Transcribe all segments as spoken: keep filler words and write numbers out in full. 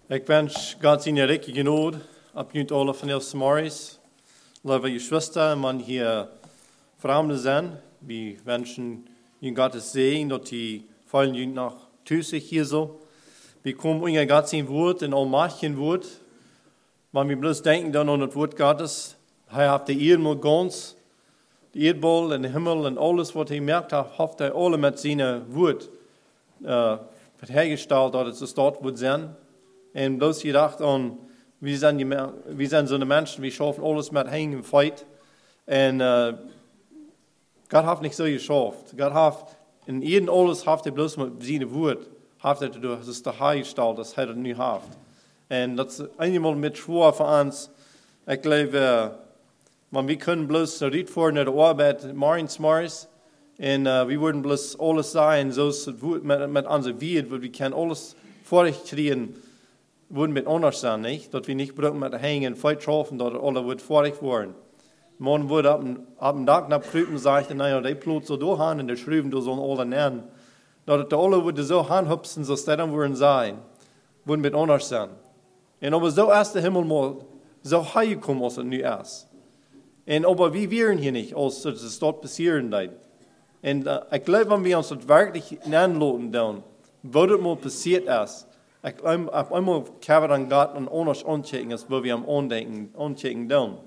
Ik wens Gott in rike genod op jullie alle van ons morgens. Lieve je Schwester, man hier Fremde zijn. Wir wünschen Ihnen Gottes Segen, dass die fallen Ihnen nach Tüßig hier so. Wir kommen in Gott sein Wort, in allmächtigen Wort. Wenn wir bloß denken dann an das Wort Gottes, er hat die Erde mal ganz, die Erdball und den Himmel und alles, was er merkt hat, hat er alle mit seinem Wort äh, hergestellt, dass es dort wird sein. Und bloß gedacht an, wir sind, die, wir sind so eine Menschen, wir schaffen alles mit Hängen und Fight. Und äh, Gott hat nicht so geschafft. Gott hat in jedem alles hat er bloß mit seinem Wort, hat er das ist der hergestellt, das hat er nicht haft. Und das ist einmal mit schwer für uns. Ich glaube, wenn wir können bloß riet vor nach der Arbeit morgens, morgens, und uh, wir würden bloß alles sein, so mit, mit unserer Welt, weil wir können alles vorrecht kriegen, würden mit anders sein, nicht? Dass wir nicht brauchen mit Hängen, Feuer schaffen, dass alle wird vorrecht werden. Man würde ab, ab dem Tag nach Prüfen sagen, naja, die plot so durch und die schreiben so alle nennen. Dass die alle würde so hanhüpsen, so dass dann würden sein, würden mit anders sein. Und aber so erst der Himmel mal so heimgekommen, als es nu ist. Und aber wir wären hier nicht, als es dort passieren wird. Und uh, ich glaube, wenn wir uns das wirklich anlassen, dann, was das mal passiert ist, ich glaube, auf einmal können wir dann Gott und anders anchecken, als wo wir am Andenken, anchecken dann.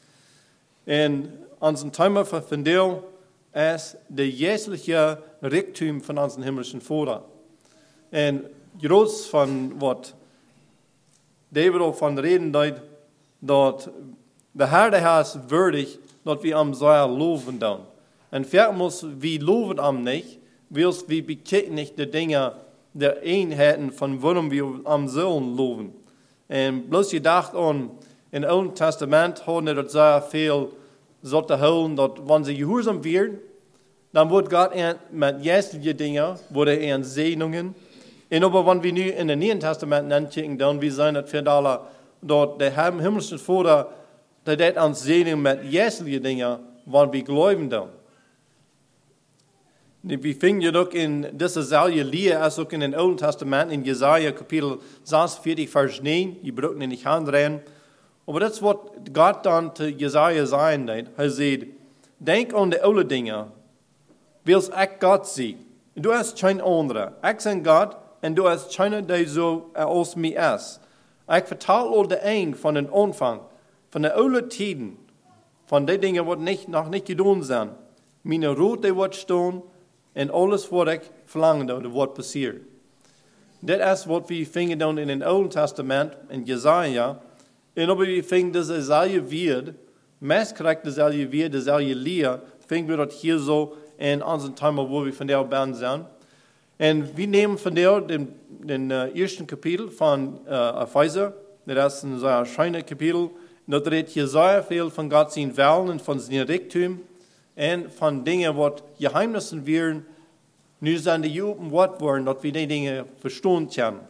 Und unser Thema von dir ist der jährliche Reichtum von unserem himmlischen Vater. Und groß von was David auch von reden deut, dass der Herr der Herr ist würdig, dass wir am Säuer loben dann. Und vielleicht muss wir loben am nicht, weil wir bekennen nicht die Dinge der Einheiten, von warum wir am sollen loben. Und bloß gedacht an, im Alten Testament haben wir das sehr viel so zu holen, dass wenn sie gehorsam werden, dann wird Gott mit jährlichen Dingen, wurde er Segnungen. Und aber wenn wir nu in den Neuen Testament angucken, dann wir sehen das für alle, dass der himmlische Vater, der das uns Segnungen mit jährlichen Dingen, wenn wir glauben dann. Wir finden ja doch in dieser selbe Lehre, als auch in den Alten Testament, in Jesaja Kapitel sechsundvierzig, Vers neun, die brauchen nicht handrehen. Aber das wird Gott dann zu Jesaja sagen, er sagt, denk an die alten Dinge, willst ich Gott sein. Du hast kein anderer. Ich bin Gott und du hast keiner, der so als mir ist. Ich verteile all die ein von den Anfang, von den alten Tiden, von den Dingen, die nicht, noch nicht getan sind. Meine Rot, die wird stehen, und alles, was ich verlange, das wird passieren. Das ist, was wir finden dann in den Alten Testament, in Jesaja. Und aber wir finden, dass dasselbe wird, meist kriegt dasselbe wird, dasselbe Lehre, finden wir das hier so in unserem Thema, wo wir von der Band sind. Und wir nehmen von der den, den uh, ersten Kapitel von uh, Epheser, das ist ein sehr schönes Kapitel. Da redet hier sehr viel von Gott seinen Willen und von seinem Reichtum und von Dingen, die Geheimnissen wären, nur sind die Jupen Wort worden, dass wir die Dinge verstehen können.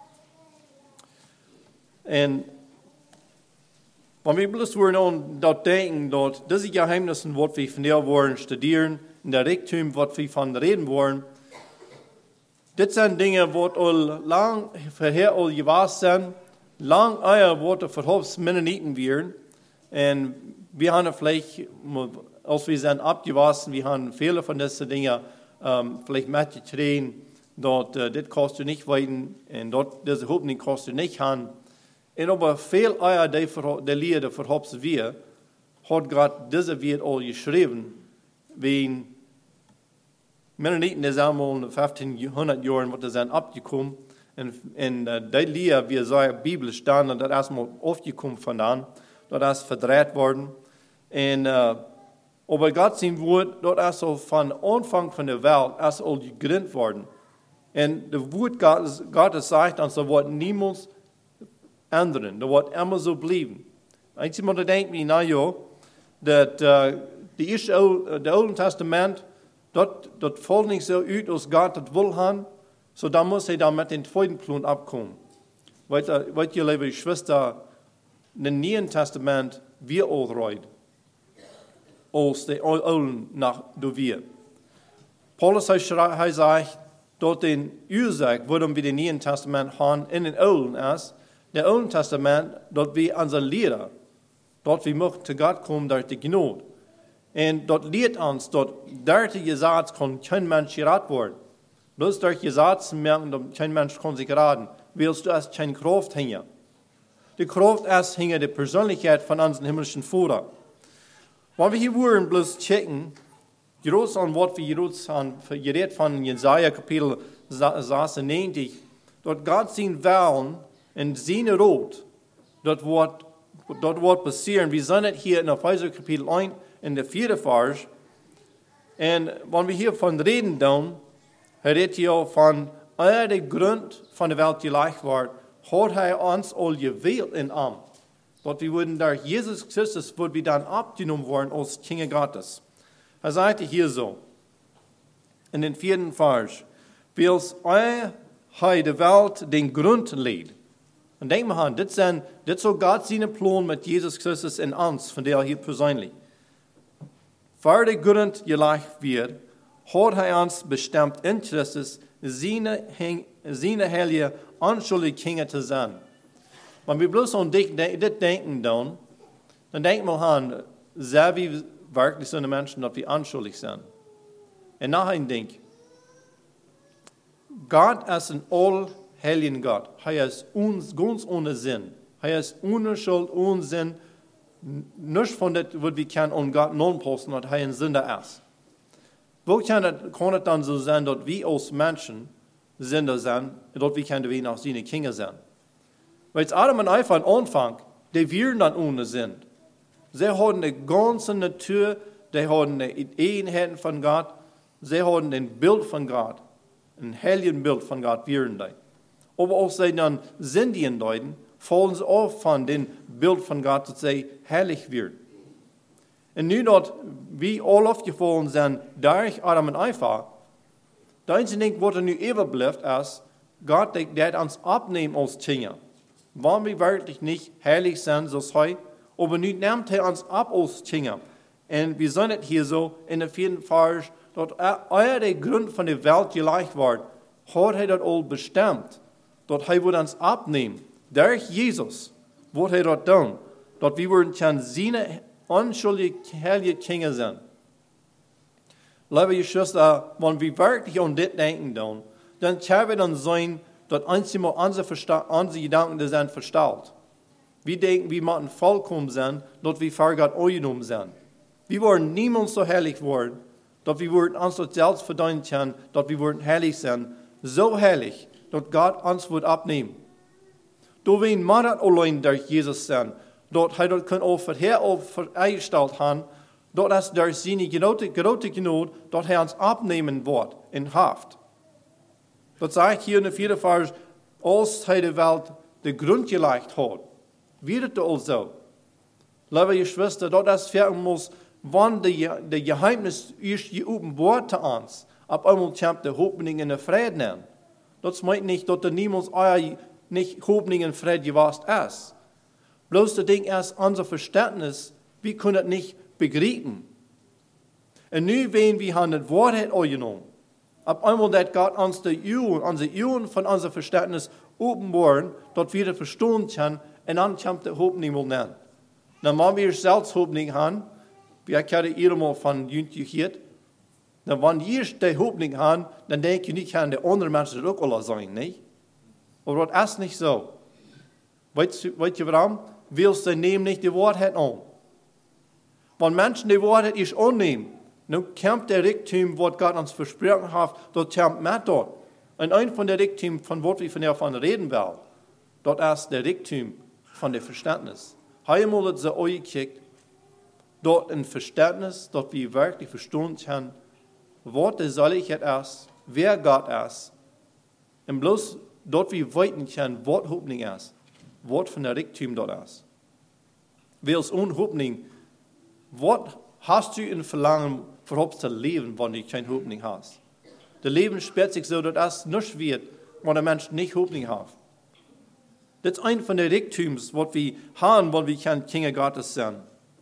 Und wenn wir bloß an das denken, dass diese Geheimnisse, die wir von der wollen studieren, in der Reichtum, was wir von reden wollen, das sind Dinge, die all lang vorher all gewusst sind, lang eher Worte verhofft Mennoniten wären. Und wir haben vielleicht, als wir sind abgewachsen, wir haben viele von diesen Dingen ähm, vielleicht mitgekriegt, dass äh, das kostet nicht weiten und dort diese Hoffnung kostet nicht haben. Und aber viel eher der, der Lieder verhofft wir, hat Gott diese Welt all geschrieben, wenn Mennoniten, die sind einmal fünfzehnhundert Jahren, wo die sind abgekommen. Und, und uh, die Lieder, wie so in der Bibel stand, und das ist erstmal aufgekommen von dann, das ist verdreht worden. Und, uh, aber Gott sein Wort, das ist so von Anfang von der Welt, ist all gegründet worden. Und das Wort Gottes, Gottes sagt uns, das wird niemals ändern, das wird immer so bleiben. Einzig mal denkt mir, na ja, dass uh, die erste, der Alten Testament, das fällt nicht so aus, als Gott das will haben, so dann muss er dann mit dem zweiten Plan abkommen. Weil ihr, liebe Schwester, im Neuen Testament wir auch reut, als die Alten nach wir. Paulus hat gesagt, dass die Ursache, warum wir den Neuen Testament haben, in den Alten ist, der Alten Testament, dort wir unsere Lehrer, dort wir möchten zu Gott kommen durch die Gnade. Und dort lehrt uns, dort durch die Gesetz kann kein Mensch gerettet werden. Bloß durch Gesetz merken, dass kein Mensch kann sich retten. Willst du erst keine Kraft hängen? Die Kraft erst hängt die Persönlichkeit von unserem himmlischen Vater. Wenn wir hier wollen, bloß checken, groß an Wort wie groß an, geredet von Jesaja Kapitel sechsundneunzig, dort Gott sein Willen in seine Rot, dort wird, dort wird passieren. Wir sind hier in Epheser Kapitel eins, in der vierten Vers. Und wenn wir hier von reden, dann redet hier von, er der Grund von der Welt gleich wird, hat er uns all gewählt in Amt. Dort wir würden durch Jesus Christus, würden wir dann abgenommen worden als Kinder Gottes. Er sagte hier so, in den vierten Vers, weil er der Welt den Grund legt. Und denk mal an, das ist das so Gott seinen Plan mit Jesus Christus in uns, von der hier persönlich. Für der Grund gelegt wird, hat er uns bestimmt in Christus, seine, seine heilige, anschuldige Kinder zu sein. Wenn wir bloß an das denken, dann, dann denken wir an, sehr wie wirklich so eine Menschen, dass wir anschuldig sind. Und nachher denke ich, Gott ist ein allheiligen Gott. Er ist uns ganz ohne Sinn. Er ist ohne Schuld, ohne Sinn. Nicht von dem, was wir können an Gott anpassen, dass er ein Sünder ist. Wo kann es, kann es dann so sein, dass wir als Menschen Sünder sind, und dass wir können wir nach seinen Kindern sein? Weil Adam und Eva am Anfang, die wären dann ohne Sinn. Sie hatten die ganze Natur, die hatten die Eigenheiten von Gott, sie hatten ein Bild von Gott, ein heiliges Bild von Gott wären die. Aber als sie dann sündigen deuten, fallen sie auf von dem Bild von Gott, dass sie heilig werden. Und nu dat wir alle aufgefallen sind durch Adam und Eva, das einzige Ding, was er nu überbleibt, ist, Gott, der, der uns abnehmen als Kinder. Wenn wir wirklich nicht heilig sind, so sei, aber nu nimmt er uns ab als Kinder. Und wir sind hier so in der vierten Vers, dass er der Grund von der Welt gleich wird, hat er das all bestimmt, dass er wird uns abnehmen. Durch Jesus wird er das tun, dass wir können seine unschuldige, heilige Kinder sind. Liebe Geschwister, wenn wir wirklich an das denken, dann, dann können wir dann sein, dass einmal unsere, unsere Gedanken sind verstellt. Wir denken, wir müssen vollkommen sein, dass wir vor Gott angenommen sind. Wir wollen niemals so heilig werden, dass wir uns das selbst verdienen können, dass wir heilig sind. So heilig, dass Gott uns wird abnehmen. Da wir in allein durch Jesus sind, dass er das auch vorher eingestellt hat, dass durch seine große Gnade, dass er uns abnehmen wird in Haft. Das sagt hier in der vierten Vers, als er die Welt den Grund gelegt hat, wird es also. Liebe Geschwister, das werden muss, wenn das Geheimnis ist geopenbart zu uns, ab einmal kommt die Hoffnung in der Frieden an. Das meint nicht, dass niemals euer nicht Hoffnung in Frieden gewesen ist. Bloß das Ding ist, unser Verständnis, wir können das nicht begreifen. Und nun, wenn wir haben das Wort angenommen, ab einmal, dass Gott uns die Augen, unsere Augen von unserem Verständnis offenbaren, dass wir das verstehen können, und dann kommt die Hoffnung mal nennen. Dann, wenn wir selbst Hoffnung haben, wie ich hatte einmal von Jüngern gehört, dann, wenn wir die Hoffnung haben, dann denke ich nicht, kann die anderen Menschen das auch alle sein, nicht? Aber das ist nicht so. Weißt du warum? Weil sie nehmen nicht die Wahrheit an. Wenn Menschen die Wahrheit nicht annehmen, dann kommt der Reichtum, was Gott uns versprochen hat, dort kommt mit dort. Und ein von der Reichtum, von was wir von davon reden wollen, dort ist der Reichtum von dem Verständnis. Einmal hat sie euch gekickt, dort ein Verständnis, dort wir wirklich verstehen können, was die Seligkeit ist, wer Gott ist. Und bloß dort wir weiten können, was Hoffnung ist, was von der Reichtum dort ist. Weil es ohne Hoffnung, was hast du in Verlangen, für zu leben, wenn du keine Hoffnung hast? Das Leben spielt sich so, dass es nicht wird, wenn der Mensch nicht Hoffnung hat. Das ist ein von den Reichtums, was wir haben, wenn wir kein Kinder Gottes sind.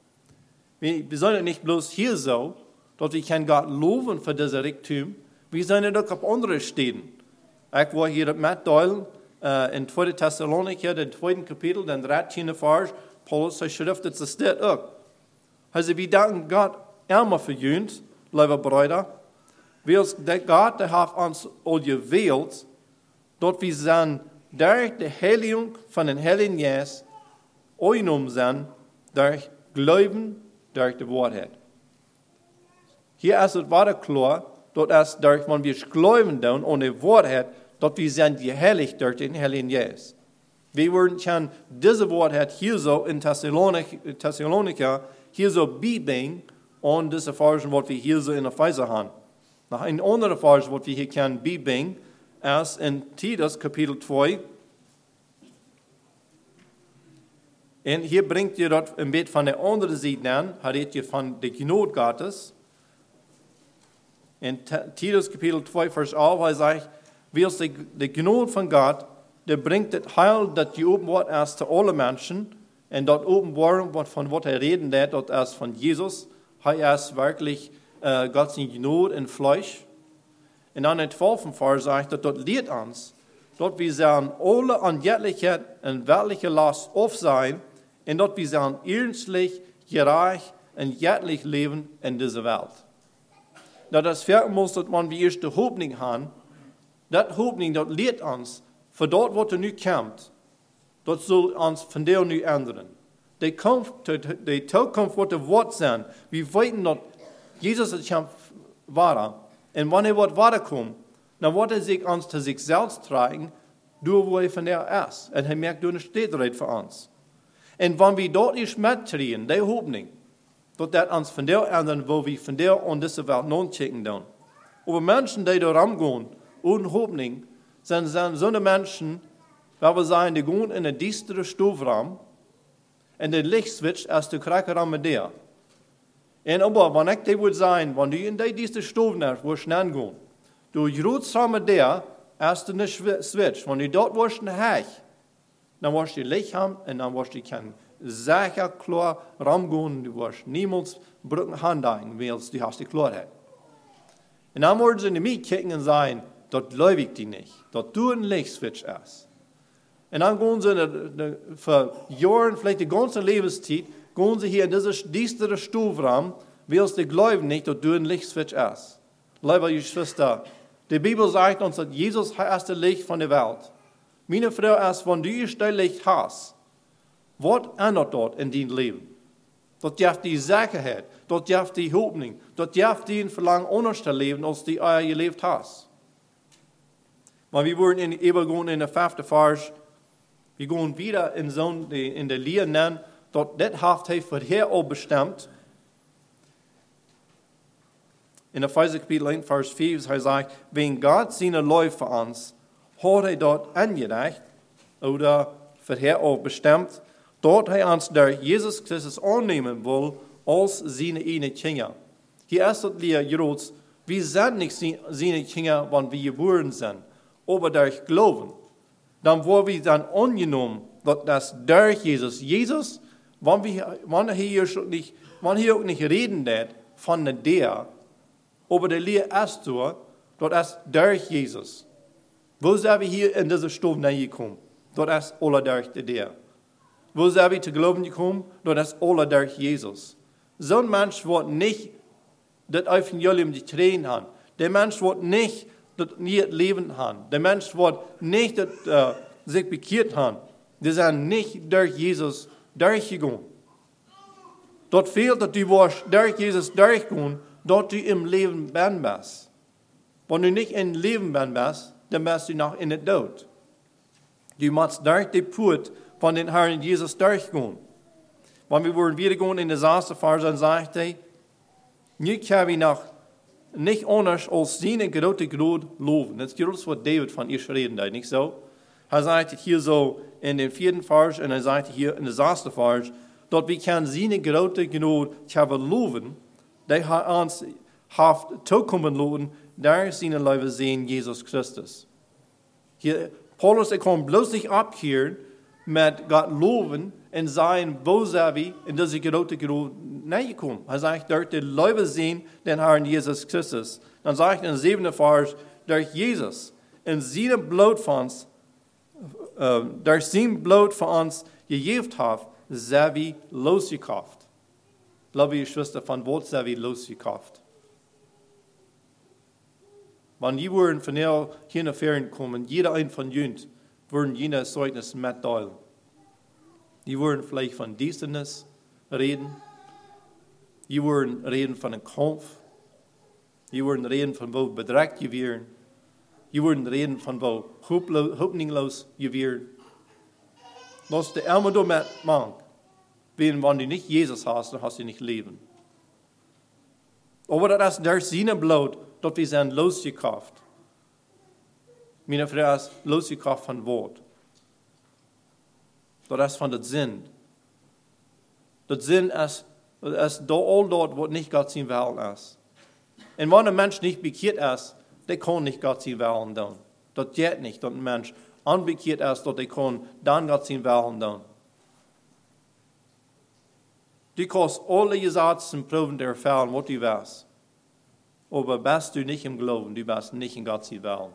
Wir sind nicht bloß hier so, dass wir kein Gott loben für diese Reichtum, wir sind auch auf andere Städten. Ich war hier mit Doyle uh, in tweede Thessalonicher, den tweeden Kapitel, den dertiende Vers, Paulus, hij schrift het zo dit ook. Hij zei, we danken God immer voor jullie, lieve broeder, wils dat God de heeft ons al gewild, dat we zijn door de heiliging van den Heiligen Geest, eingenomen zijn, door geloven, door de waarheid. Hier is het ware klar, dat is door, wanneer we geloven doen aan de waarheid, dat we zijn geheiligd door den Heiligen Geest. We worden kan deze waarheid hier zo in Thessalonica hier zo bieden aan deze versen wat we hier zo in Epheser hebben. Nog een andere vers wat we hier kan bieden is in Titus kapitel twee. En hier brengt je dat een beetje van de andere zijde aan. Hij redt je van de genade Gottes. In Titus kapitel twee vers elf, hij zegt, wils de, de genade van God, der brengt het heil dat je openbaart is te alle mensen. En dat openbaren wat van wat hij reden deed, dat is van Jezus. Hij is werkelijk uh, Gods genade in Fleisch. En dan in het twaalfde vers zegt dat dat leert ons, dat we zijn alle aanjetelijkheid en weltelijke last af zijn, en dat we zijn ernstlich, gerecht en jetlich leven in deze wereld. Dat is vermoos dat man we eerst de hoopning hebben. Dat hoopning dat leert ons, voor dat wat er nu komt, dat zal ons vandaag nu änderen. De, de toekomst wordt er wat zijn. We weten dat Jezus het komt waren. En wanneer wat waar komt, dan wordt hij zich ons te zichzelf trekken, door waar hij vandaag is. En hij merkt door een steedrijd voor ons. En wanneer we dat eerst mettreden, die hoopning, dat dat ons vandaag ändern, waar we vandaag aan deze wereld non-checken doen. Over mensen die door gaan, ohne hoopning, zijn, zijn zo'n mensen, waar we zijn, die gaan in een diestere stoofraam, en de lichtswitch is de kraker met der. En aber, wanneer ik die wil zijn, wanneer je in die dieste stof naar wordt gaan, door groot samen der, is de switch. Wanneer je dat wordt heg, dan wordt je lichaam en dan wordt je kan zeker klaar ramgaan, du wordt niemals brücken handeigen, wils die hast die klaarheid. En dan worden ze in de mij kijken en zeggen, dat geloof ik die niet, dat du een lichtswitch is. En dan gaan ze de, de, voor jaren, vielleicht de ganze levenstijd, gaan ze hier in deze diestere stoofraam, wils de geloven niet dat du een lichtswitch is. Lieve Geschwister, de Bibel zegt ons dat Jezus hij is de licht van de wereld. Mijn vrouw is, wanneer je dat licht hast, wat ändert dat in dien leven? Dat geeft die zekerheid, dat geeft die hoopning, dat geeft die een verlangen anders te leven als die je geleefd hast. Maar we worden in, even gaan in de vijfde vers, we gaan wieder in, zo'n, in de leer nennen, dat dit heeft hij voor hier al bestemd. In Epheser kapitel één vers vier, hij zegt, wenn God zijn lof voor ons, had hij dat aangedacht, oder voor hier al bestemd, dat hij ons door Jezus Christus aannemen wil als zijn ene Kinder. Hier is het leer Joods, we zijn niet zijn Kinder, want we geboren zijn, aber durch geloven. Dan worden we dan aangenomen, dat is door Jezus. Jezus, wanneer hij hier niet, wanneer ook niet reden deed van de der, aber de leer is door, dat is door Jezus. Wo zijn we hier in deze stof naar gekomen? Dat is alle door de der. Wo zijn we te geloven gekomen? Dat is alle door Jezus. Zo'n mens wordt niet dat evangelium getreden hebben. De mens wordt niet dat niet leven hebben. De mens wordt niet dat uh, zich bekeerd hebben. Die zijn niet door Jezus doorgegaan. Dat veel dat u was door Jezus doorgegaan, dat u im leven bent bent. Wanneer u niet in het leven bent bent, dan bent u nog in het dood. U moet door de poort van den Herrn Jezus doorgaan. Wanneer we worden weer gaan in de zesde vers, dan zegt hij, nu kan we nog niet anders als zijn grote groot loven. Dat is juist wat David van eerst reden deed, niet zo? Hij zegt het hier zo in de vierde vers en hij zegt het hier in de zesde vers, dat we kan zijn grote groot gaan loven, dat hij ons heeft toekomen laten, daar zijn leven zijn Jezus Christus. Hier, Paulus, ik kan bloos niet opkeren met God loven en zeggen, wo zijn we in deze grote groot neergekomen. Hij zegt, door de leven zijn den Herrn Jezus Christus. Dan zegt hij in de zevende vers, door Jezus en zijn bloedfonds uh, der sein Blut für uns gegeben hat, sehr wie losgekauft. Liebe Geschwister, von wo sehr wie losgekauft? Wenn die würden von hier hier nach Ferien kommen, jeder ein von uns, würden jener Zeugnis mitteilen. Die würden vielleicht von Dienstnis reden. Die würden reden von einem Kampf. Die würden reden von wo bedrängt wir wären. Die würden reden von wo hoffnungslos wir wären. Das ist der Ärmel damit machen. Wenn du nicht Jesus hast, dann hast du nicht Leben. Aber das ist der seine Blut, dort wir sind losgekauft. Meine Frau ist losgekauft von Wort. Das ist von der Sinn. Das Sinn ist, ist all dort, wo nicht Gott sein Willen ist. Und wenn ein Mensch nicht bekehrt ist, der kann nicht Gott sein Willen tun. Das geht nicht, dass ein Mensch unbekehrt ist, dass der kann dann Gott sein Willen tun. Du kannst alle Gesetze proben der Fällen, was du weißt. Aber bist du nicht im Glauben, du bist nicht in Gottes Willen.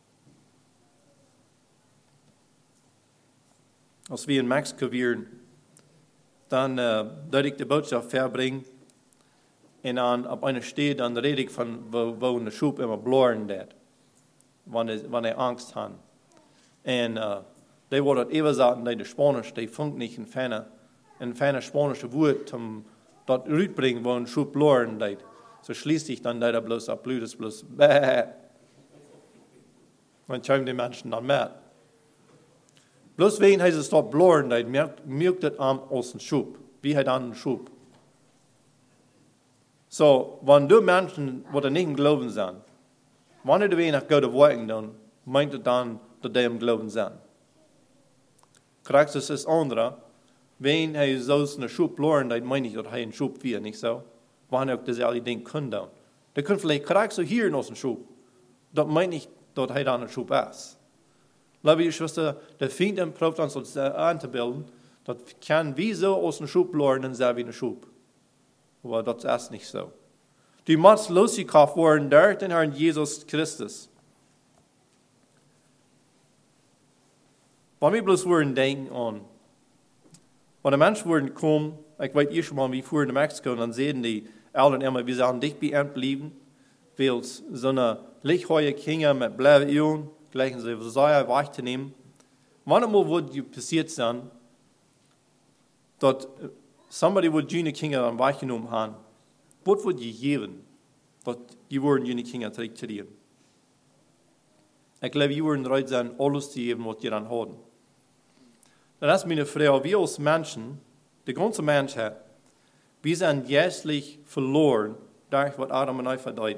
Als wir in Mexiko waren, dann äh, würde ich die Botschaft verbringen. Und dann auf einer Stelle, dann rede ich von, wo, wo eine Schub immer blurren wird, wenn er, wenn er Angst hat. Und äh, die wurde immer sagen, die Spanisch, die funkt nicht in Ferne. Ein feiner spanische Wort, um dort rüberbringen, wo ein Schub blurren wird. So schließt sich dann da bloß ab, Blut ist bloß bäh. Man schauen die Menschen dann mit. Bloß wegen heißt es dort blurren, da merkt das am aus dem Schub. Wie hat einen Schub? So, wenn du Menschen, die nicht im Glauben sind, wenn du wenig Gott wirken, dann meint es dann, dass die im Glauben sind. Kriegst du das andere? Wenn er so einen Schub blurren, dann meine ich, dass er einen Schub wird, nicht so? Wenn er das alle Dinge kann dann. Der kann vielleicht kriegst du hier noch einen Schub. Das meine ich, dass er dann ein Schub ist. Liebe Geschwister, der Feind probiert uns uns anzubilden, das kann wie so aus dem Schub blurren, dann sei wie ein Schub. Aber das ist nicht so. Du musst losgekauft worden durch den Herrn Jesus Christus. Wenn wir bloß würden denken an, wenn ein Mensch würden kommen, ich weiß ihr schon mal, wie fuhren in Mexiko, und dann sehen die Eltern immer, wir sollen dicht bei ihm bleiben, weil so eine lichthohe Kinder mit blauen Augen, gleichen sie sehr wach zu nehmen. Manchmal würde passiert sein, dass somebody would jene Kinder dann wachgenommen haben. Was würde je geben, dass die würden jene Kinder zurückzunehmen? Ich glaube, die würden bereit sein, alles zu geben, was die dann haben. Das ist meine Frau, wir als Menschen, die ganze Menschheit, wir sind jährlich verloren, durch was Adam und Eva verdeuten.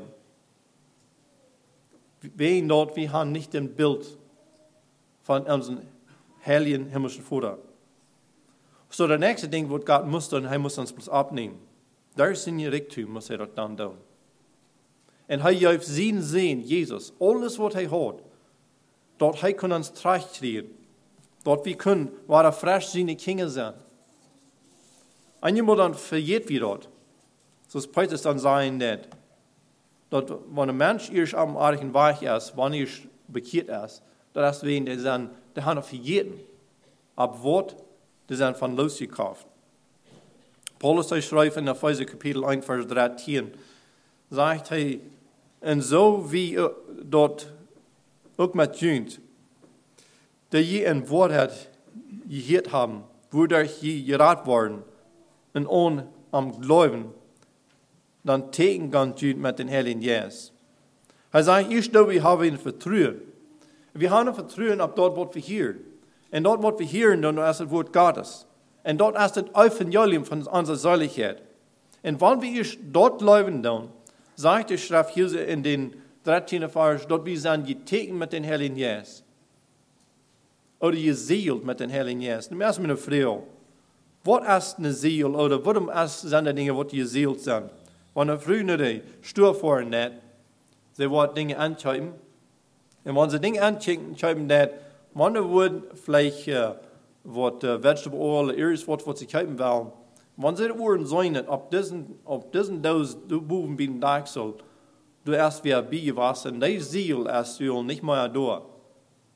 Wir dort, wir haben nicht ein Bild von unserem heiligen himmlischen Vater. So, das nächste Ding, was Gott muss, und er muss uns bloß abnehmen. Da ist sein Reichtum, muss er das dann tun. Und er auf sein Sehen, Jesus, alles, was er hat, dort er kann uns Tracht kriegen. Dort wir können, war er frisch seine Kinder sein. Einmal dann verjährt wir dort. So ist Petrus dann sagen, nicht. Dort, wenn ein Mensch erst am argen Weich ist, wenn er bekehrt ist, das ist wegen der sind, der hat verjährt. Ab Wort, die sind von losgekauft. Paulus schreibt in Epheser Kapitel eins, Vers dreizehn, sagt er, und so wie dort auch mit Jünd, der je ein Wort hat gehört haben, wodurch je gerat worden, und ohne am Glauben, dann tegen ganz Jünd mit den Heiligen Jesus. Er sagt, ich glaube, wir haben ein Vertrauen. Wir haben ein Vertrauen ab dort, was wir hören. Und dort, was wir hören, dann ist das Wort Gottes. Und dort ist das Evangelium von unserer Seiligkeit. Und wenn wir dort leben, dann, sagt die Schrift hier in den dreizehnten Vers, dort wir sind getegen mit den Heiligen Jesus. Oder geseelt mit den Heiligen Jesus. Nun erst meine Frau. Was ist eine Seel? Oder warum sind die Dinge, die geseelt sind? Wenn eine Frau nicht sturfahren nicht, sie wird Dinge anschauen. Und wenn sie Dinge anschauen, nicht, man würde vielleicht uh, wat uh, vegetable oil, alles wat wat sie kaufen wollen. Wenn sie die Uhren sein, auf diesen, auf diesen Dose, du buben wie ein Dachsel, du erst wie ein Bier was, und die Ziel ist du nicht mehr da.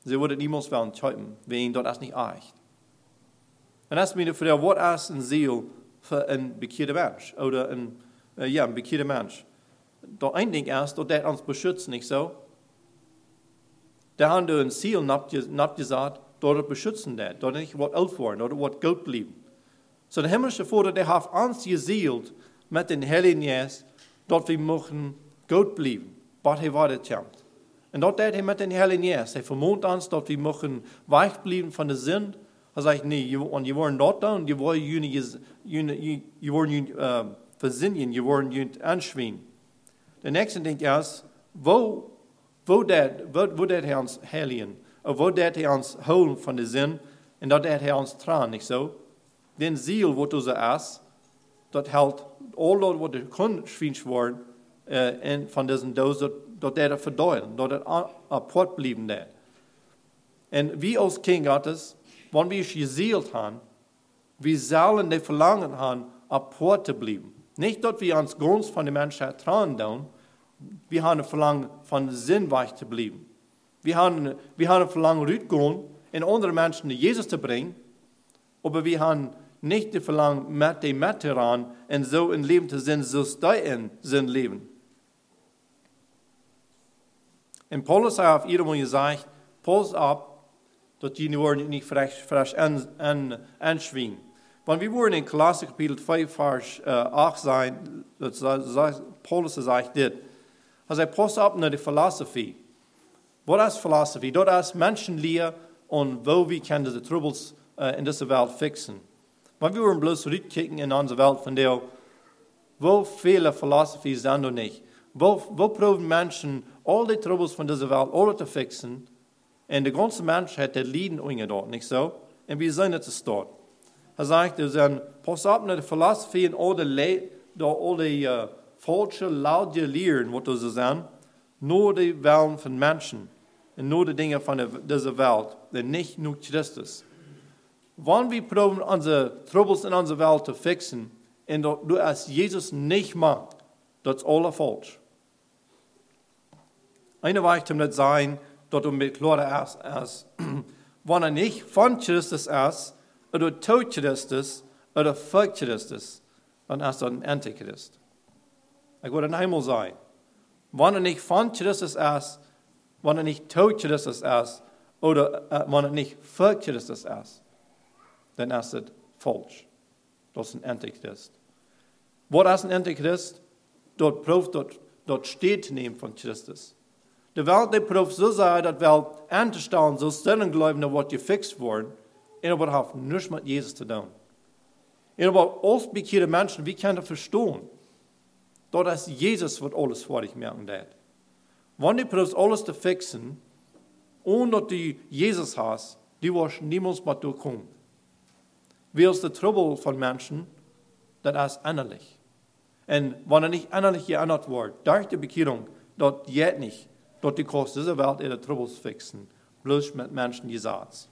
Sie würden niemals wollen töten, wenn das nicht echt. Und das meine Frau, was ist ein Ziel für einen bekehrten Mensch? Oder ein, äh, ja, ein bekehrter Mensch. Das ein Ding ist, dass das uns beschützt, nicht so? Da haben wir ein Ziel nicht gesagt, dass das beschützen das, dass nicht was alt worden, dass was gut bleiben. So der himmlische Vater, der hat uns gezielt mit den Heiligen Geist, dass wir möchten gut bleiben, was er wartet kommt. Und dat deed hij met den Heiligen Geist. Hij vermoont ons dat we mogen weich blijven van de zin. Hij zegt, nee, je, want je wordt dat doen, je wordt je, je, je wordt je uh, verzinnen, je wordt je aanschwingen. De nächste ding is, wo, wo dat, wo, wo dat hij ons heiligen, of wo dat hij ons holen van de zin, en dat dat hij ons traan, niet zo? Den ziel wat onze is, dat helpt al dat wat er kon schwingen worden, uh, en van deze doos, dat dat dat verdwijnen, dat het apart blijven dat. En wie als kind Gottes, wanneer we gezield hebben, we zullen de verlangen hebben apart te blijven. Niet dat we ons ganz van de mensheid tranen doen, we hebben een verlangen van de zin weg te blijven. We hebben, we hebben een verlangen uitgaan en andere mensen naar Jezus te brengen, maar we hebben niet de verlangen met de met te gaan en zo een leven te zijn zoals die in zijn leven. En Paulus heeft auf iedereen gezegd, pas op, dat je nu niet fresh, fresh aanschwingen. Want we worden in Kolosser kapitel vijf, vers uh, acht zijn, dat zegt, Paulus zegt dit. Hij zegt, pas op naar de filosofie. Wat is filosofie? Dat is mensenleer en hoe we kunnen de troubles uh, in deze wereld fixen. Want we worden bloos uitkijken in onze wereld van deel, hoe vele filosofieën zijn er niet. Wo, wo proben Menschen, al die troubles van deze wereld, alle te fixen. En de ganze Menschheit, der Lieden ungedaan, nicht so? En we zijn het te staan. Hij zegt, er zijn, pas op naar de filosofie en al die, al die uh, falsche, laude leren, wat ze zijn, nur de Wellen van mensen. En nur de dingen van de, deze wereld, en niet nur Christus. Wanneer we proben onze troubles in onze wereld te fixen, en dat du als Jezus niet maakt, dat is alles falsch. Eine Weg um das sein, dass um mit klar ist, ist, wenn er nicht von Christus ist, oder tot Christus, oder für Christus, dann ist er ein Antichrist. Ich würde einmal sagen, wenn er nicht von Christus ist, wenn er nicht tot Christus ist, oder äh, wenn er nicht für Christus ist, dann ist es falsch. Das ist ein Antichrist. Was ist ein Antichrist? Dort prooft, dort, dort steht nehmen von Christus. De Welt die prooft so sehr, dat wel aan te staan, zo stelling geloven dat wat gefixt wordt, en dat heeft niets met Jezus te doen. En dat als bekeerde mensen, wie kunnen verstaan, dat is Jezus wat alles voor dich merken dat. Wanneer die prooft alles te fixen, omdat die Jezus has, die was niemals met doorkomen. Wie is de trouble van mensen, dat is innerlijk. En wanneer niet innerlijk geändert wordt, durch de bekering, dat jet niet. Dat die kost deze wereld ihre troubles fixen, bloß mit Menschen gesagt.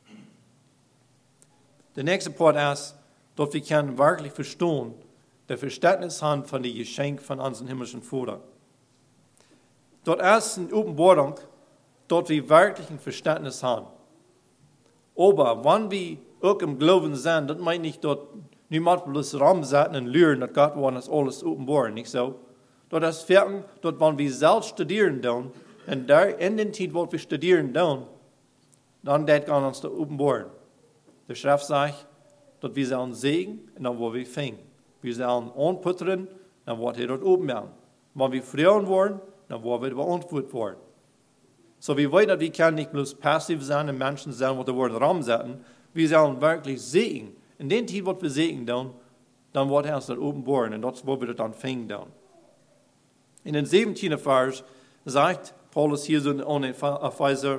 Der nächste Part ist, dass wir können wirklich verstehen, der Verständnis haben von dem Geschenk von unserem himmlischen Vater. Dort ist eine Offenbarung, dass wir wirklich ein Verständnis haben. Aber wenn wir auch im Glauben sind, das meint nicht, dass niemand bloß Raum setzen und lernen, dass Gott uns alles offenbaren, nicht so? Das ist fertig, dass wenn wir selbst studieren tun, und daar in den Zeit, wo wir studieren tun, dann das kann uns da offenbaren. Der Schrift sagt, dass wir sollen sehen, und dann wo wir fingen. Wir sollen anputtern, dann wird er dort oben werden. Wenn wir fragen wollen, dann wird wir beantwortet werden. So wir wissen, dass wir können nicht bloß passiv sein und Menschen sein, die Wort Raum setzen. Wir sollen wirklich sehen. In den Zeit, wo wir sehen tun, dann wird er uns dort offenbaren, und das wo wir dann fingen tun. In den siebzehnten Vers sagt Paulus hier so in Epheser,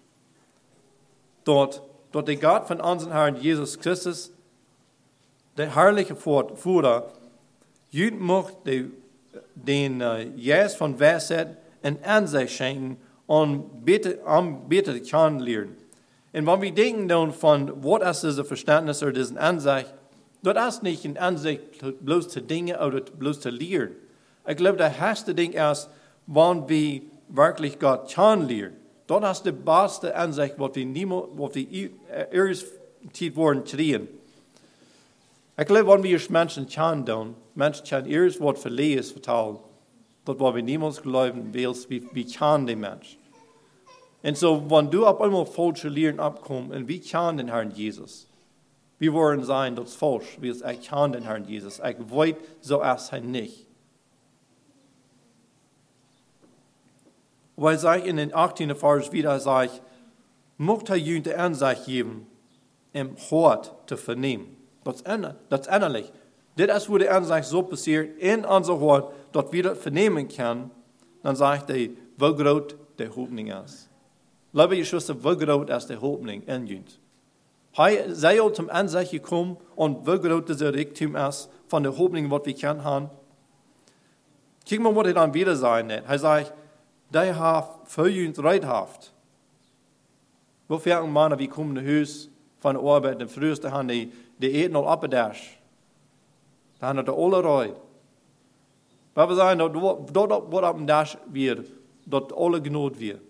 dort, dort der Gott von unserem Herrn Jesus Christus, der herrliche Vater, jüd macht den uh, Geist von Weisheit und Ansicht schenken und beter kennenlernen. Und wenn wir denken dann von, was ist dieses Verständnis oder diese Ansicht, das ist nicht eine Ansicht bloß zu Dingen oder bloß zu lernen. Ich glaube, das erste Ding ist, wenn wir wirklich Gott kennenlernen, Dat is de beste aanzicht wat we niemand, wat we eerst tijd worden trainen. Ik geloof, wanneer we mensen gaan doen, mensen gaan eerst wat verleden vertellen, dat wat we niemand geloven wil, wie, wie kan die mens. En zo, so, wanneer du op einmal falsche leren opkomt, en wie kan den Herrn Jesus? Wir wollen sein, das ist falsch, wie es ich kann den Herrn Jesus. Ich weiß, so ist er nicht. Weil ich in den achtzehnten Vers wieder sage, möchte er die Ansicht geben, im Hort zu vernehmen. Das ist ähnlich. Das ist, wo die Ansicht so passiert, in unser Hort, dass wir das vernehmen können, dann sagt er, wie groß die Hoffnung ist. Liebe Geschwister, wie groß ist die Hoffnung in uns? Hij zei al zum Ansicht gekommen und wie groß dieser Reichtum ist von der Hoffnung, was wir können haben. Kijk mal, was er dann wieder sagen wird. Er sagt, die hat für uns Reithaft. Wo fähren Männer, wie kommen nach Haus von der Arbeit, den frühesten haben die, die eten noch abgedacht. Da haben die alle Reit. Weil wir sagen, dort, dort, wo auf dem Dash wird, dort alle genot wird.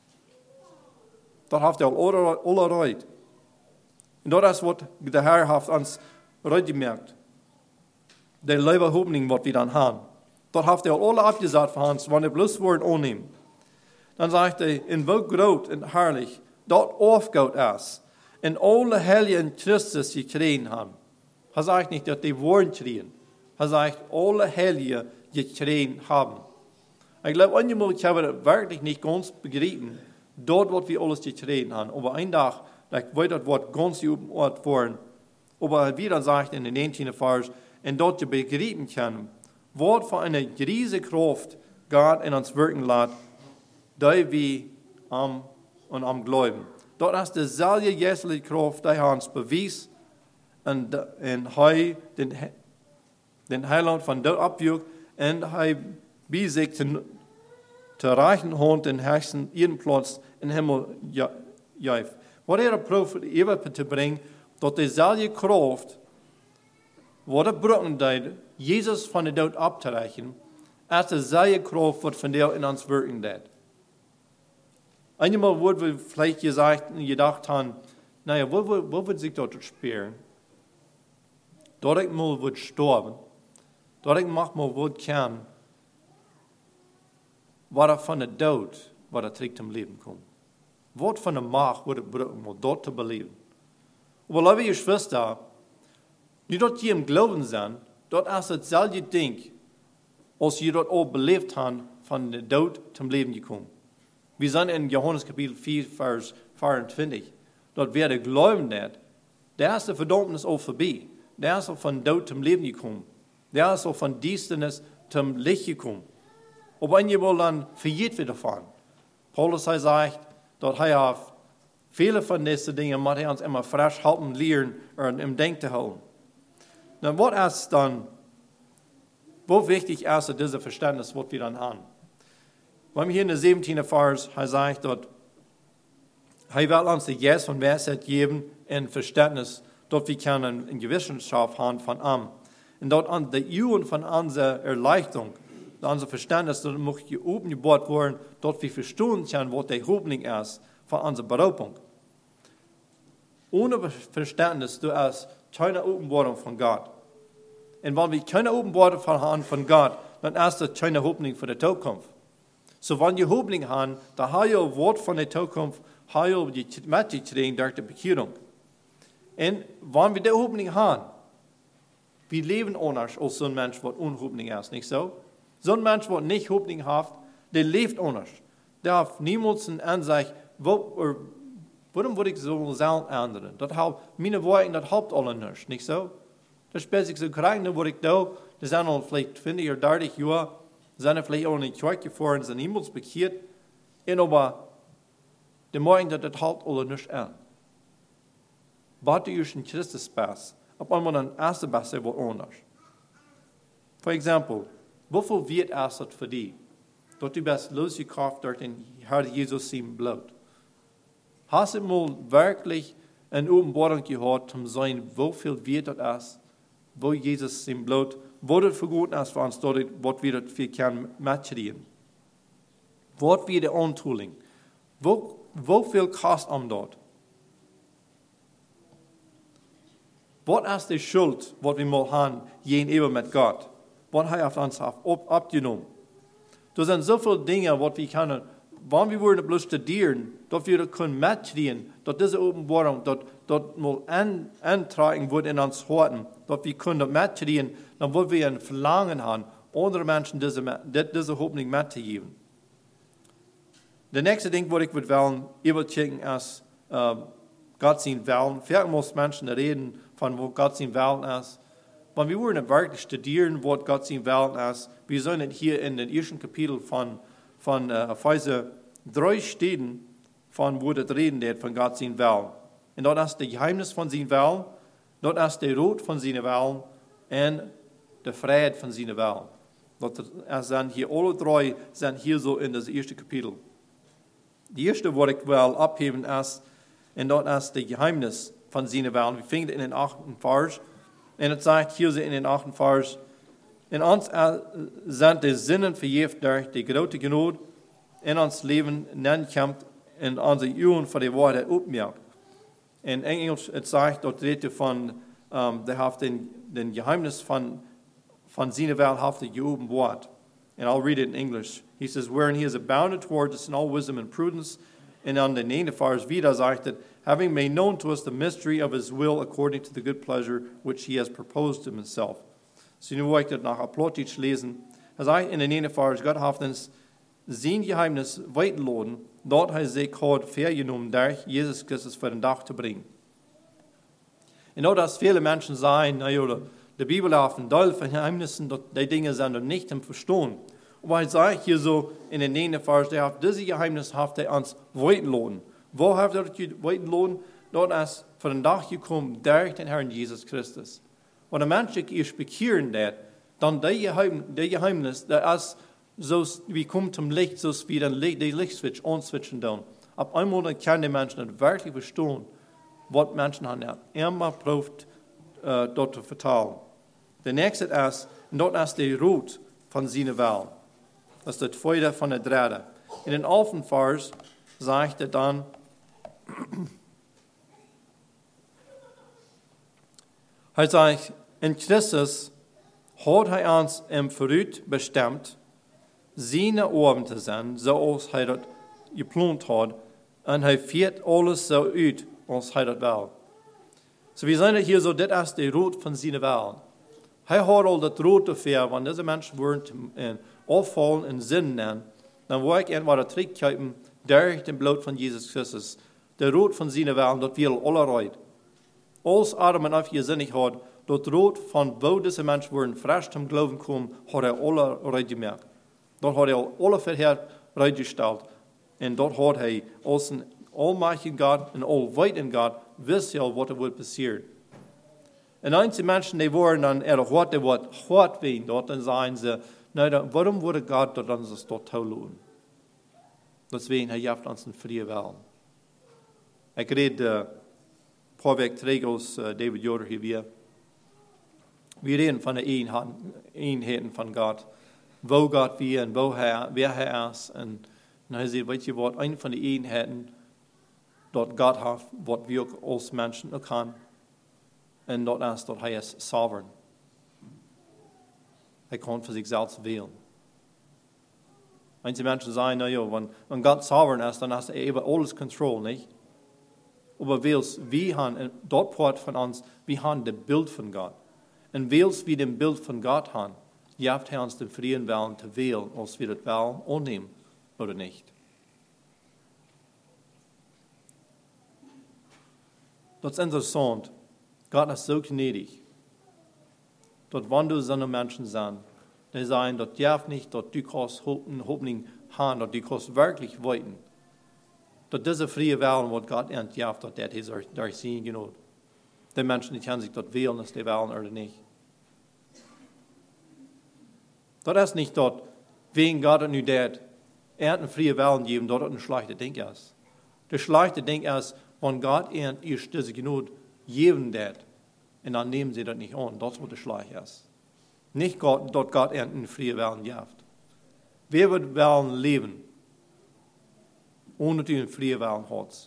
Dort haft er alle, alle Reit. Und das ist, was der Herr hat uns heute gemerkt. Die liebe Hoffnung, was wir dann haben. Dort hat er alle abgesagt von uns, wenn er bloß Wort annehmen. Dann sagt er, in wie groß und herrlich, dort aufgeht ist, in alle Heilige in Christus gekriegt haben. Er sagt nicht, dass die Worte kriegen. Er sagt, alle Heilige gekriegt haben. Ich glaube, manchmal haben wir wirklich nicht ganz begriffen, dort, was wir alles gekriegt haben. Aber ein Tag, ich weiß, das Wort ganz Ort worden. Aber wie dann sagt in den neunzehnten Vers, und dort je begreifen können, was für eine riesige Kraft Gott in uns wirken lässt, die wir am und am Glauben. Dort ist dieselbe jährliche Kraft, die er uns bewies, und, und er den, den Heiland von dort abjuckt, und er bei sich zu, zu reichen Hand den höchsten ihren Platz im Himmel jäuft. Wat er probeert even te brengen, dat dezelfde kracht, wat er broken deed, Jezus van de dood op te reichen, als dezelfde kracht wat van deel in ons werken deed. Einmal wurde wir vielleicht gesagt, gedacht haben, naja, wo, wo, wo wird sich dort spüren? Dort ich mal wird sterben, dort ich mach mal wird kann, was er von der Tod, was er trägt zum Leben kommt. Wat van de macht wordt het gebruikt om dat te beleven. Maar lieve Geschwister, nu dat je im Glauben zijn, dat is hetzelfde ding, als je dat al beleefd hebt van de dood zum Leben gekommen. Wir sind in Johannes Kapitel vier, Vers vierundzwanzig. Dat wer de Glauben hat, der ist der Verdammnis auch vorbei. Der ist auch von Tod zum Leben gekommen. Der ist auch von Dienstnis zum Licht gekommen. Aber wenn ihr wohl dann verjährt wird davon. Paulus sagt, dat hij auf viele von diesen Dingen muss er uns immer frisch halten, lernen und im Denken halten. Na, was ist dann, wo wichtig ist dieses Verständnis, was wir dann haben? Wenn wir hier in der siebzehnten Vers, er sagt dort, er will uns die Geist von Weisheit geben und Verständnis, dass wir können in Gewissenschaft haben von ihm. Und dort an der Übung von unserer Erleichterung, unser Verständnis, das muss geübt gebaut werden, dass wir verstehen können, was die Hoffnung ist von unserer Berufung. Ohne Verständnis, du hast keine Offenbarung von Gott. Und wenn wir keine Offenbarung haben von Gott, dann ist das keine Hoffnung für die Zukunft. So, wenn wir Hoffnung haben, dann haben wir ein Wort von der Zukunft, haben wir die Mitgetreten durch die Bekehrung. Und wenn wir die Hoffnung haben, wir leben anders als so ein Mensch, der unhoffnung ist, nicht so? So ein Mensch, der nicht Hoffnung hat, der lebt anders. Der hat niemals eine Ansicht, wo, warum würde ich so selten ändern? Das hat, meine Worte, das hat alle nicht, nicht so? Das spielt sich so kriegen, wo ich da, das sind noch vielleicht zwanzig oder dreißig Jahre, sind vielleicht auch in die Kirche gefahren, sind niemals bekehrt, und aber, die meinen, das hat alle nicht an. Was du in Christus bist, ob einmal ein erster Beste wird anders. For example, wofür wird es für dich, dass du bist losgekauft durch den Herr Jesus sein Blut? Hast du mal wirklich eine Offenbarung gehört, um zu sehen, wofür wird das, wo Jesus sein Blut, wo das vergeben ist für uns, dort, was wir das für können mitkriegen? Was wird die Antuling? Wo, wo viel kost om dort? Wat is de schuld wat we mal haben gegenüber mit Gott? Wat hij heeft ons abgenommen? Er zijn zoveel dingen wat we kunnen, wanneer we worden bloß studieren, dat we dat kunnen mitkriegen, dat deze openbaring, dat, dat mal aantragen wordt in ons harten, dat we kunnen dat mitkriegen, dan worden we een verlangen haben, andere mensen deze, deze hoop met te geven. De nächste ding wat ik wil willen überchecken is uh, Gott zijn willen. Veel most mensen reden van wat Gott zijn willen is. Maar we worden werkelijk studieren wat Gott zijn willen is. We zijn het hier in het eerste kapitel van, van uh, Epheser drie steden van wo het reden deed van Gott zijn willen. En dat is de geheimnis van zijn willen, dat is de rood van zijn willen en de vrijheid van zijn willen. Dat er zijn hier alle drie zijn hier zo in het eerste kapitel. De eerste wat ik wil opheven is, en dat is de geheimnis van zijn willen. We vinden in den achten vers. En het zegt hier in den achten vers, in ons zijn de zinnen vergeeft door de grote genade in ons leven neerkomt en onze ogen voor de woorden opmerkt. In Engels het zegt dat rede van, um, de heeft den, den geheimnis van, van zijn willen heeft de geopenbaard. And I'll read it in English. He says, wherein he has abounded towards us in all wisdom and prudence, and on the name of vers wieder sagt it, having made known to us the mystery of his will according to the good pleasure which he has proposed to himself. So nu wil ik dat nog applautisch lesen. Hij zegt in de name of vers, God heeft ons zijn geheimnis weitloden, dat hij zich had vergenomen door Jezus Christus voor een dag te brengen. En nou, dat viele mensen zeggen, nou ja, de Bibel heeft een deel van geheimnissen, dat die dingen zijn er niet te verstaan. Maar hij zegt hier zo in de name of vers, hij heeft deze geheimnis heeft hij ons weitloden. Wo heeft hij het weitloden? Dat is voor een dag gekomen door den Herrn Jezus Christus. Wanneer mensen eerst bekeren dat, dan die geheimnis, dat is zoals we komen zum Licht, zoals we dan die Lichtswitch onswitchen doen. Op eenmaal dan kan die mensen het werkelijk verstaan, wat mensen hebben immer proeft uh, dat te vertalen. De nächste is, en dat is de root van zijn wil. Dat is de tweede van de derde. In den elften vers zegt het dan, hij zegt, in Christus had hij ons im vooruit bestemd, zijn oren te zijn, zoals hij dat gepland had, en hij viert alles zo uit, als hij dat wil. So we zijn hier zo, dit is de root van zijn wil. Hij had al dat rood te ver, want deze mensen worden in afvallen en zin nemen, dan wil ik entweder terugkijken door den bloed van Jezus Christus. De rood van zijn wil, dat wil alle rijden. Als Adam en Eva zinnig had, dat rood van wo deze mensen worden fresh zum geloven komen, had hij alle rijden gemerkt. Dat had hij al alle verheerd uitgesteld. En dat had hij als een almachtige God en alwetende God wist hij al wat er wordt passeren. En einige mensen die worden dan er wat, die wat hard ween, dat dan zeggen ze, nou dan, waarom wordt God dat ons tot toelaten? Deswegen, hij heeft ons een vrije wil. Ik reed uh, een paar weken terug als uh, David Yoder hier weer. We reden van de eenheden van God. Wo God wie en wo hij, wer hij is. En, en hij zei, weet je wat, een van de eenheden dat God heeft, wat we ook als mensen ook gaan. En dat is dat hij is sovereign. Hij kan voor zichzelf willen. Einige mensen zeggen, nou ja, wenn, wenn Gott sovereign ist, dann hat er über alles Kontrolle, nicht? Aber wils, wir haben, dort Part von uns, wir haben das Bild von Gott. Und wils wir das Bild von Gott haben, jaft er uns den freien Willen zu wählen, als wir das Willen annehmen oder nicht. Das ist interessant. Gott ist so gnädig, dass wenn du so eine Menschen sind, die sagen, das darf nicht, dass du kannst Hoffnung haben, dass du kannst wirklich weiten. Dass diese freie Willen, was Gott entjagt, dass das ist durch sie genug. Die Menschen, die können sich das wählen, dass die wählen oder nicht. Das ist nicht, dass wegen Gott nu das, er hat eine freie Willen geben, dass das ein schlechter Ding ist. Das schlechte Ding ist, wenn Gott er ist diese genug geben das, und dann nehmen sie das nicht an. Das ist, was das schlecht ist. Nicht, Gott, dass Gott er eine freie Willen gibt. Wer wird Willen leben? ohne die frie Wellen hat.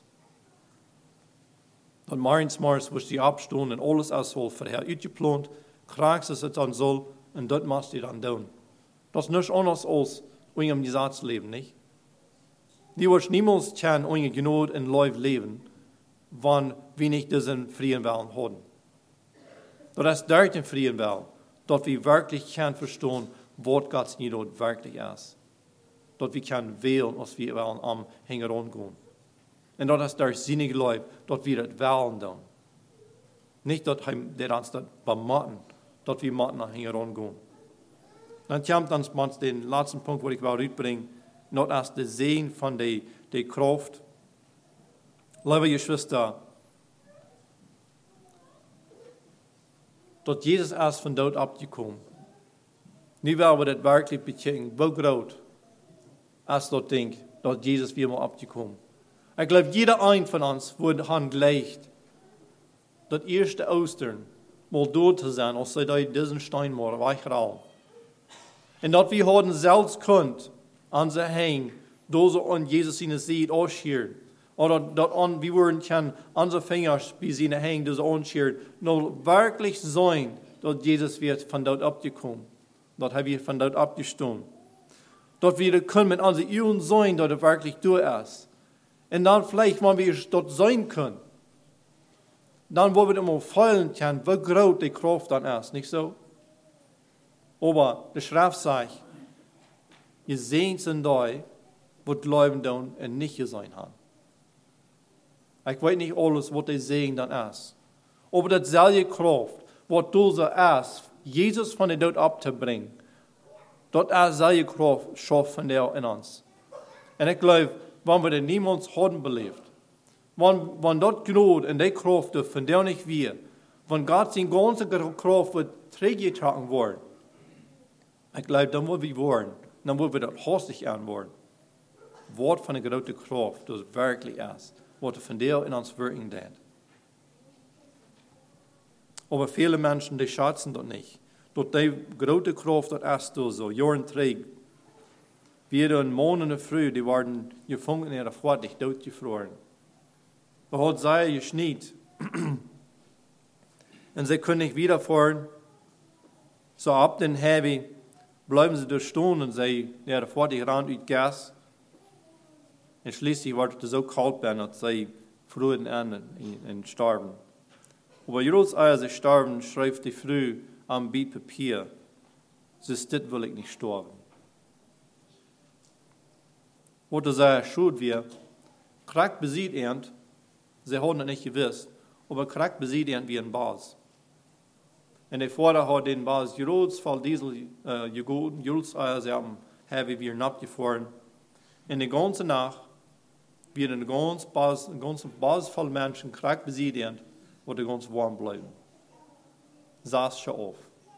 Und morgens morgens was die abstoßen und alles ausholen, vorher uitgeplant, krijgt es het dan soll, und das machst du dann tun. Das ist nicht anders als unserem Gesetzleben, nicht? Die wirst niemals können unser Genot in Leib leben, wenn wir nicht diesen freien Willen haben. Das ist dort den freien Willen, dass wir wirklich können verstehen, was Gottes Genot wirklich ist. Dass wir können wählen, als wir wollen am Hängeron gehen. Und das ist der sinnige Leib, dass wir das wählen tun. Nicht, dass wir uns das bematten, dass wir matten nach Hängeron gehen. Dann kommt dann den letzten Punkt, wo ich will uitbringen, not als de Sehen von der de Kraft. Liebe Geschwister, dass Jesus erst von dort abgekommen. Nu werden wir das wirklich bechecken, wie groß als das Ding, dass Jesus wieder mal abgekommen. Ich glaube, jeder ein von uns wird han gleich, das erste Ostern mal dort zu sein, als sei da diesen Stein mal wegrauben. Und dass wir haben selbst könnt, an sie hängen, dass an Jesus seine Seed ausschert. Oder dass an, wir würden können, unsere Finger wie seine hängen, dass er anschert. Nur wirklich sein, dass Jesus wird von dort abgekommen. Dass er wird von dort abgestoßen. Dass wir können mit unseren Augen sein, dass er wirklich da ist. Und dann vielleicht, wenn wir dort sein können, dann wollen wir immer fühlen können, wie groß die Kraft dann ist, nicht so? Aber die Schrift sagt, ihr seht es in da, was Glauben tun und nicht gesehen haben. Ich weiß nicht alles, was die sehen dann ist. Aber das selbe Kraft, was du so ist, Jesus von der Tod abzubringen, das ist selbe Kraft, schafft von der in uns. Und ich glaube, wenn wir das niemals haben belebt, wenn, wenn dort Gnade und die Kraft, von der nicht wir, wenn Gott seine ganze Kraft wird trägetragen worden, ich glaube, dann wollen wir wollen, dann wollen wir das hastig anwollen. Wort von der großen Kraft, das wirklich ist, was von der in uns wirken tut. Aber viele Menschen, die schätzen das nicht. Dass die große Kraft, das ist so, Jahren trägt. Wir in Monaten früh, die waren gefangen in ihrer Fahrt, nicht durchgefroren. Da hat sie geschneit. Und sie können nicht wiederfahren. So ab den Heavy bleiben sie da stehen und sie, ja, da fährt die Rand uit Gas. Und schließlich wird es so kalt, dass sie früh enden und sterben. Aber jedes als sie sterben, schreibt die Früh am Bild Papier, so dit will ich nicht sterben. Oder sie schuld wir, Krieg besiegt er, sie haben das nicht gewusst, aber Krieg besiegt er wie ein Bas. Und der Vater hat den Bas jedes Fall Diesel äh, gegoten, jedes als sie haben, haben wir abgefahren. Und die ganze Nacht wird ein ganz Bas, ein ganz Bas voll Menschen Krieg besiegt er, wo die ganz warm bleiben. Saß schon auf.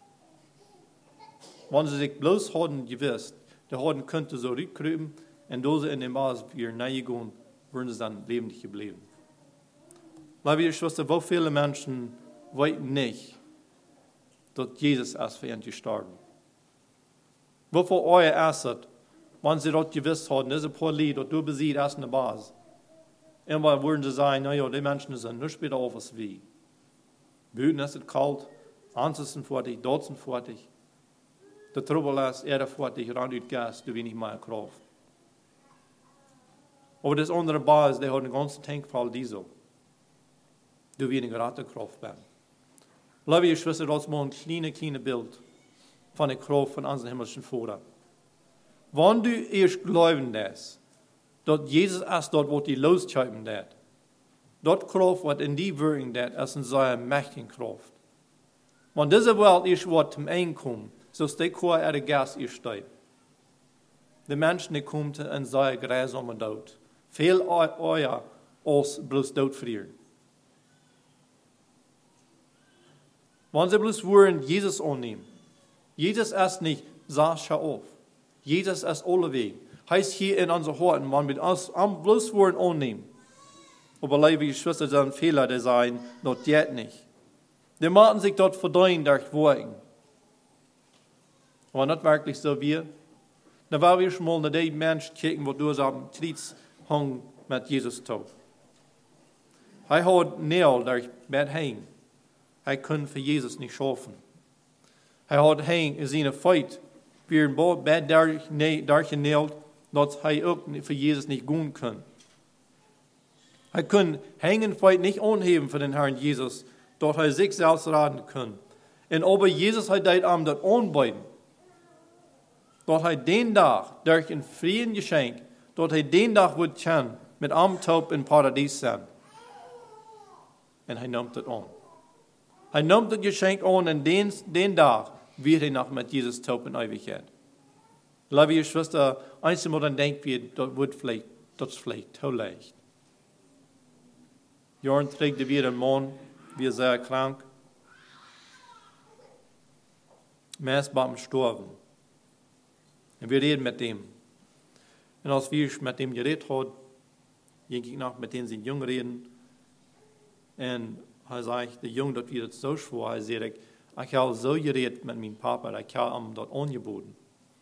Wenn sie sich bloß hadden gewusst, die hadden könnte so rückkrüben, und da sie in den Bas wieder reingehen, würden sie dann lebendig geblieben. Liebe Schwester, wo viele Menschen weiten nicht, dass Jesus erst für ihn gestorben ist. Wovor euer ist es, wenn sie dort gewusst haben, das ist ein paar Lied, das du besiegt erst in der Bas. Irgendwann würden sie sagen, naja, die Menschen sind nicht später auf als wir. Büten ist es kalt, eins ist fertig, dort sind fertig. Der Trouble ist, er fertig, rand uit Gas, du wenig mehr Kraft. Aber das andere Bas, die hat einen ganzen Tank voll Diesel. Du weniger Rattenkraft bist. Liebe Geschwister, das ist mal ein kleines, kleines Bild von der Kraft von unserem himmlischen Vater. Wenn du erst glauben lässt, dass Jesus ist dort, wo die losschreiben wird, dort Kraft, was in die wirken wird, ist in seiner mächtigen Kraft. Wenn diese Welt ist, was zum Einkommen, so ist die Kuh er der Gas ist steht. Die Menschen, die kommen in seine gräsame Tod. Viel euer als bloß Tod frieren. Wenn sie bloß wollen, Jesus annehmen. Jesus ist nicht, sag schau auf. Jesus ist alle Weg. Heißt hier in unseren Horten, wenn wir uns bloß wollen annehmen. Aber liebe Geschwister, das sind Fehler, die sagen, das geht nicht. Die machen sich dort verdient durch Worten. Aber nicht wirklich so wir. Dann wollen wir schon mal nach den Menschen kicken, wo du sagst, hang met Jesus toe. Hij had neel daar met heen. Hij kon voor Jezus niet schaffen. Hij had heen in zijn feit, weer een bed daar geneeld, dat hij ook voor Jezus niet gaan kon. Hij kon heen feit niet aanheben voor den Herrn Jezus, dat hij zichzelf raden kon. En aber Jezus hij deed hem dat aanbieden. Dat hij den dag, durch een vrije geschenk, dat hij den dag wordt kennen, met hem top in paradies zijn. En hij nam het aan. Hij nam het geschenk aan en den, den dag wird hij nog met Jezus top in eeuwigheid. Lieve je zuster, einmal dan denkt we, dat wordt vielleicht, dat is vielleicht te leicht. Jaren terug, er weer een man, weer zeer krank. Meest bij hem sterven. En we reden met hem. En als we met hem geredet hadden, ging ik nog met hem zijn jong reden. En hij zei, de jong dat we het zo schwoor, hij zei, ik heb zo geredet met mijn papa, ik heb hem dat aangeboden.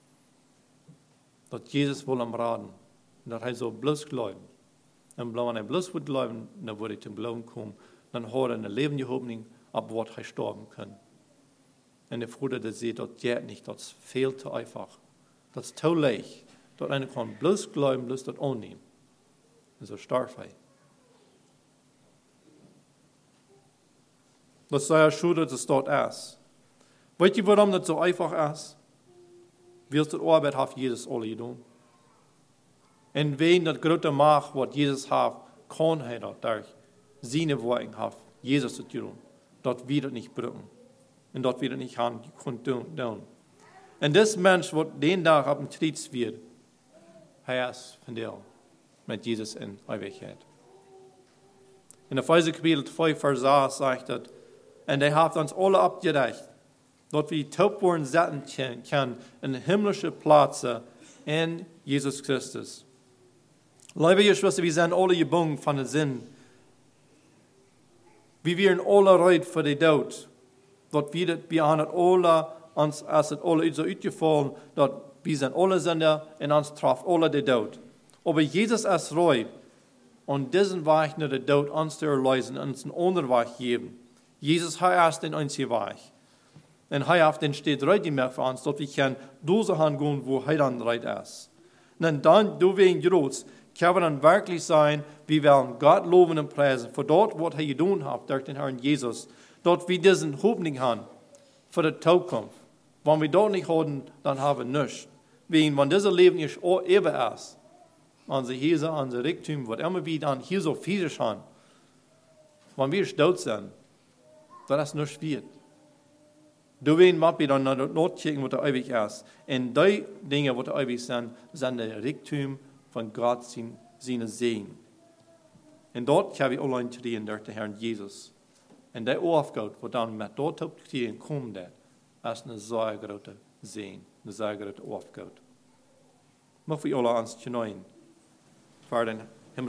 Dat Jezus wil hem raden. En dat hij zo bloos geloven. En wanneer hij bloos wordt geloven, dan wordt hij te geloven komen. Dan had hij een levende hoopning op wat hij sterven kan. En de Bruder, der zei, dat geht niet, dat is veel te einfach. Dat is te leicht. Dat einer kan bloos geloven, bloos dat aannemen. En zo starf hij. Dat zei hij schon, dat het dat is. Weet je waarom dat zo einfach is? Willst du Arbeit heeft Jezus alle gedaan. En wegen dat grote macht wat Jezus heeft, kan hij dat door zijn woorden heeft Jezus het doen. Dat we dat niet breken. En dat we dat niet gaan doen. En deze mens wat den dag op een kruis wird, hij is van deel met Jezus in eeuwigheid. In Epheser kapitel vijf vers zes zegt dat, en hij heeft ons alle opgerecht, dat we top worden zetten kunnen in himmlische plaatsen in Jezus Christus. Lieve geschwister, we zijn alle gebonden van de zin. We werden alle red voor de dood. Dat we dat we aan het alle, ons, als het alle zo uitgevallen, dat we zijn alle zinder en ons traf alle de dood. Aber Jezus is red, om diesen weg naar de dood ons te erleiden en ons een andere weg geven. Jezus, hij is den einzige weg. En hij heeft den steeds red gemaakt voor ons, dat we kunnen deze gaan gaan, wo hij dan red is. En dan, door we in Jeroens, kunnen we dan werkelijk zijn, we willen God loven en prijzen voor dat wat hij gedaan heeft door den Herrn Jezus. Dat we deze hoopning hebben voor de toekomst. Wanneer we dat niet hebben, dan hebben we niets. Wanneer deze leven niet eeuwig is, onze Heer, onze rijkdom, wat immer we dan hier zo vies hebben, wanneer we dood zijn, dat is niets waard. Door wen wat we dan naar het nood kijken wat er eeuwig is. En die dingen wat er eeuwig zijn, zijn de rijkdom van God zijn, zijn zegen. En dat gaan we alleen treden door de Herrn Jezus. En die opgave, wat dan met dat op te treden komt, is een zeer grote zegen. Een zeer grote opgave. Mag we alle ons genooien voor den